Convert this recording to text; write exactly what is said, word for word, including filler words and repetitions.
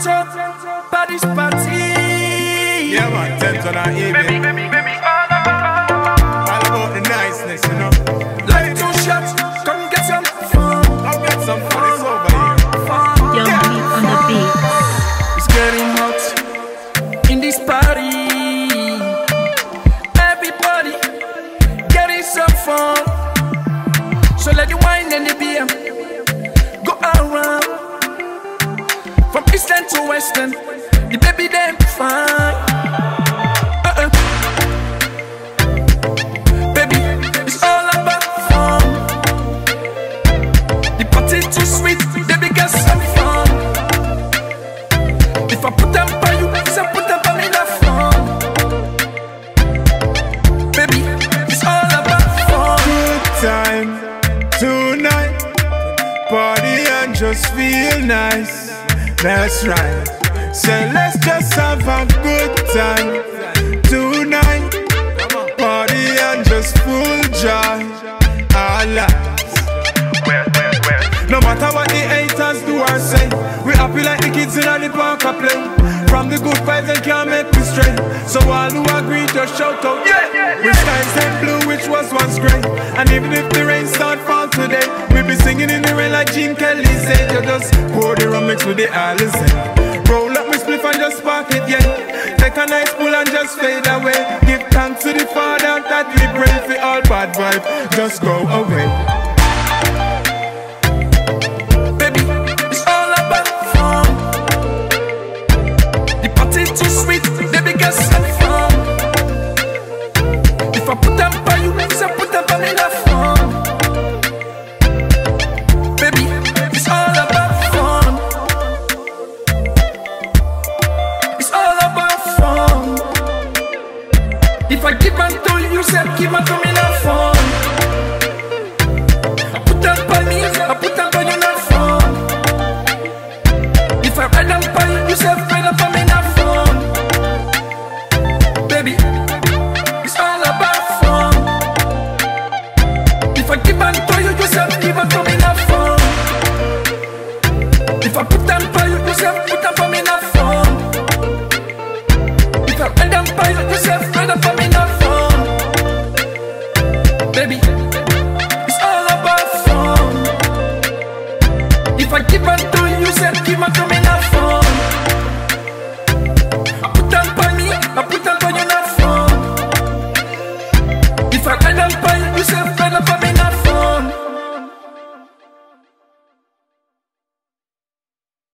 up, party's party. Yeah man, ten ton and even. Baby, baby, baby, all about. All about the niceness, you know. Like two shots, come get some fun. Come get some fun, it's over here. Young Yeah. Beat on the beat. It's getting hot in this party. Everybody getting some fun. So let the wine and the beer go around. From eastern to western, the baby them fine. Uh-uh. Baby, it's all about fun. The party too sweet, baby get some fun. If I put them by you, say put them by me, that fun. Baby, it's all about fun. Good time tonight, party and just feel nice. That's right. So let's just have a good time tonight, party and just full joy. Our lives. No matter what the haters do or say, we happy like the kids in the park a play. From the good vibes they can't make me stray. So all who agree just shout out, yeah, yeah, yeah. Which skies and blue, which was once grey. And even if the rain start fall today, we be singing in the rain like Gene Kelly said. You just pour the rum mix with the Allison. Roll up my spliff and just spark it, yeah. Take a nice pull and just fade away. Give thanks to the Father that we pray for all bad vibe just go away. Too sweet, baby, get some fun. If I put them by you, say put them by me, that fun. Baby, it's all about fun. It's all about fun. If I give them to you, say give them to me, that fun. I put them by me, I put them by you, that fun. If I ride them by you, you say ride them by me, that fun. It's all about fun. If I give them to you, you say give them to me, not fun. If I put them by you, you say put them for me, not fun. If I rent them by you, you say rent them for me, not fun. Baby, it's all about fun. If I give them to you, you say give them to me.